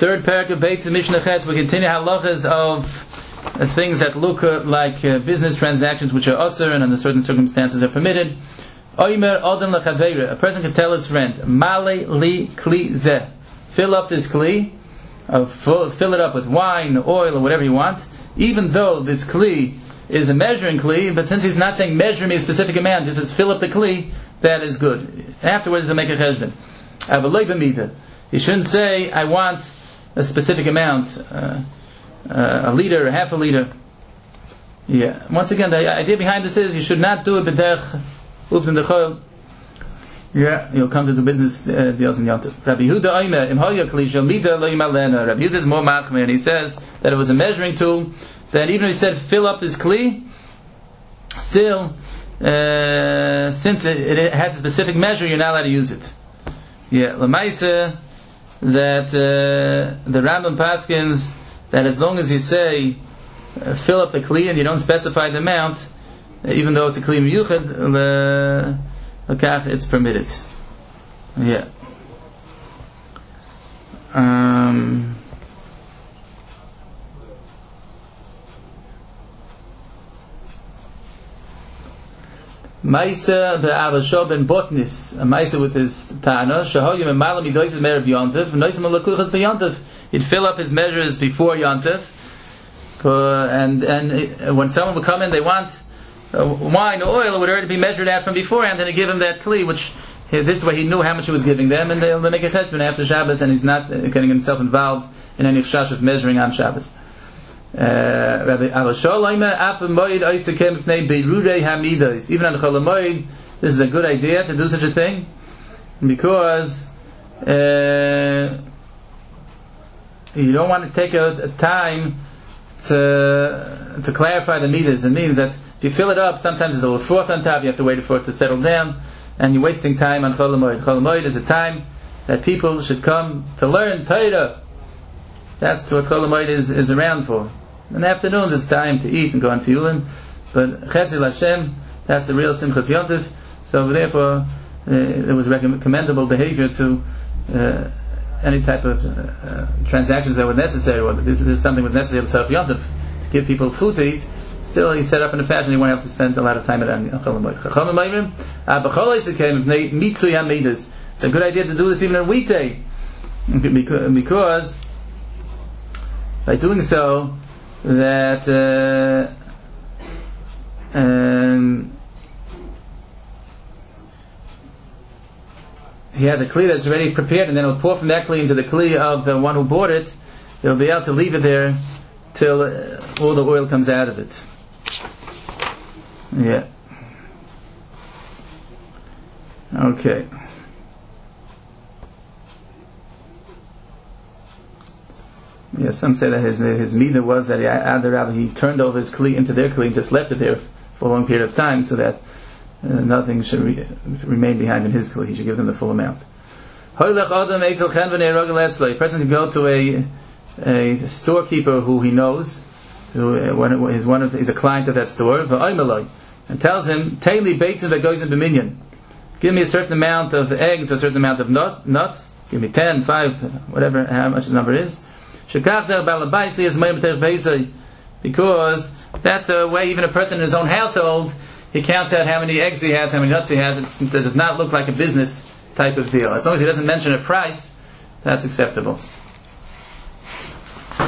Third parak of Beitz and Mishnah Ches. We continue halachas of things that look like business transactions which are usher and under certain circumstances are permitted. Oimer Odom Lechaveira. A person can tell his friend, Male li kli zeh. Fill up this kli, fill it up with wine, oil, or whatever you want. Even though this kli is a measuring kli, but since he's not saying measure me a specific amount, just says fill up the kli, that is good. Afterwards, they'll make a cheshbon. Avaloi b'mita. He shouldn't say, I want a specific amount, a liter, half a liter. Yeah. Once again, the idea behind this is you should not do it b'derech ubden dechol. Yeah, you'll come to do business deals in Yom Tov. Rabbi Yehuda Omer, im hoya kli shel mida lo yimalena. Rabbi Yehuda is more machmir, and he says that it was a measuring tool. That even if he said fill up this kli, still, since it has a specific measure, you're not allowed to use it. Yeah, l'maisa that the Rambam paskins that as long as you say fill up the kli and you don't specify the amount, even though it's a kli miyuchad, it's permitted. Yeah. Maisa be'avasho ben botnis, a maisa with his tana, shahoyim emalam idoises merev yontif, noisim alakuchas be'yontif. He'd fill up his measures before yontif, and when someone would come in, they want wine or oil, it would already be measured out from beforehand, and they give him that kli, which this way he knew how much he was giving them, and they'll make a cheshbon after Shabbos, and he's not getting himself involved in any chash of measuring on Shabbos. Rabbi Avasholaimer Apam Moed Oisekem Pnei Beirurei Hamidos. Even on the Chol Hamoed, this is a good idea to do such a thing, because you don't want to take a time to clarify the midas. It means that if you fill it up, sometimes there's a little froth on top, you have to wait for it to settle down, and you're wasting time on Chol Hamoed. Chol Hamoed is a time that people should come to learn Torah. That's what Chol Hamoed is around for. In the afternoons, it's time to eat and go on Tiyulin, but Chesed Hashem, that's the real Simchas Yontif. So therefore, it was commendable behavior to any type of transactions that were necessary. Or this something was necessary to Simchas Yontif, to give people food to eat. Still, he set up in a fashion he won't have to spend a lot of time at Chol Hamoed. It's a good idea to do this even on a weekday, because by doing so, that he has a kli that's already prepared, and then he'll pour from that kli into the kli of the one who bought it. He'll be able to leave it there till all the oil comes out of it. Yeah. Okay. Yeah, some say that his midah was that he turned over his kli into their kli and just left it there for a long period of time, so that nothing should remain behind in his kli. He should give them the full amount. A person can go to a storekeeper who he knows, he's a client of that store, and tells him, give me a certain amount of eggs, a certain amount of nuts, give me 10, 5, whatever, how much the number is. Because that's the way even a person in his own household, he counts out how many eggs he has, how many nuts he has. It does not look like a business type of deal. As long as he doesn't mention a price, that's acceptable.